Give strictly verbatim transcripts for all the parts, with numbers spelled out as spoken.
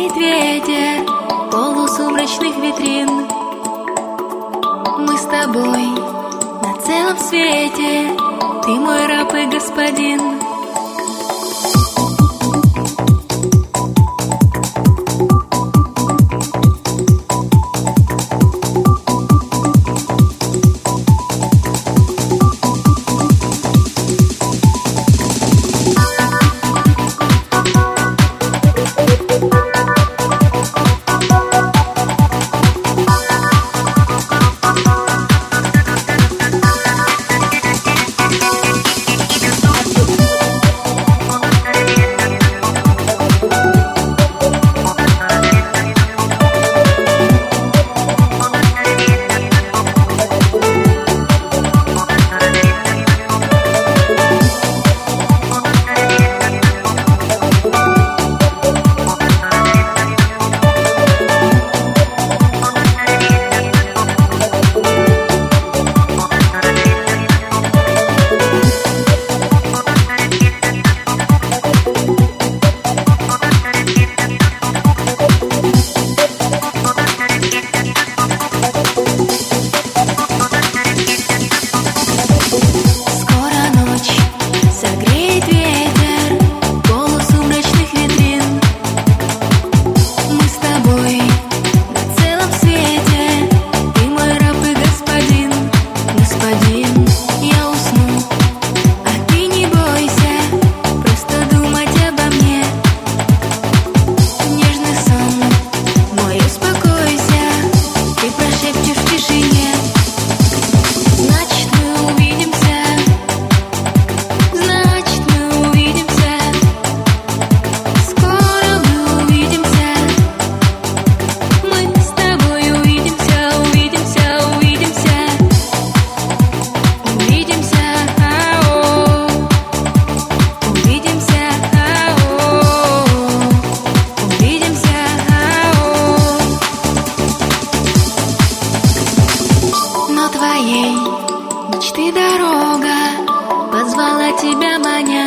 Согреет ветер полусумрачных витрин. Мы с тобой на целом свете, ты мой раб и господин. Твоей мечты дорога позвала тебя, маня,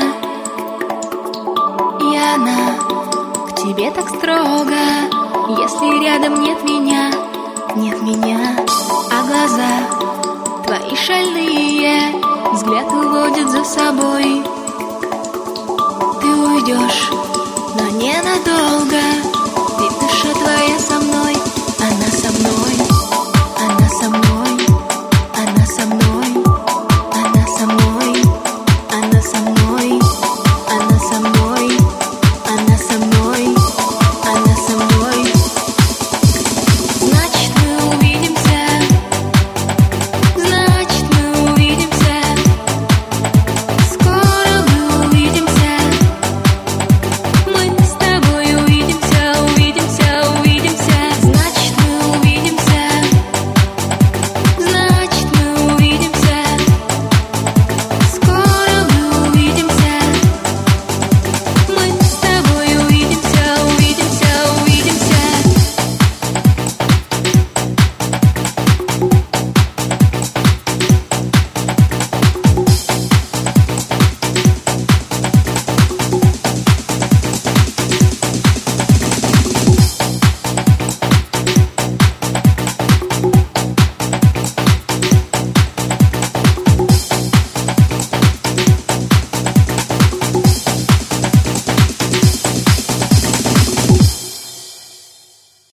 и она к тебе так строго. Если рядом нет меня, нет меня, а глаза твои шальные взгляд уводит за собой. Ты уйдешь, но ненадолго.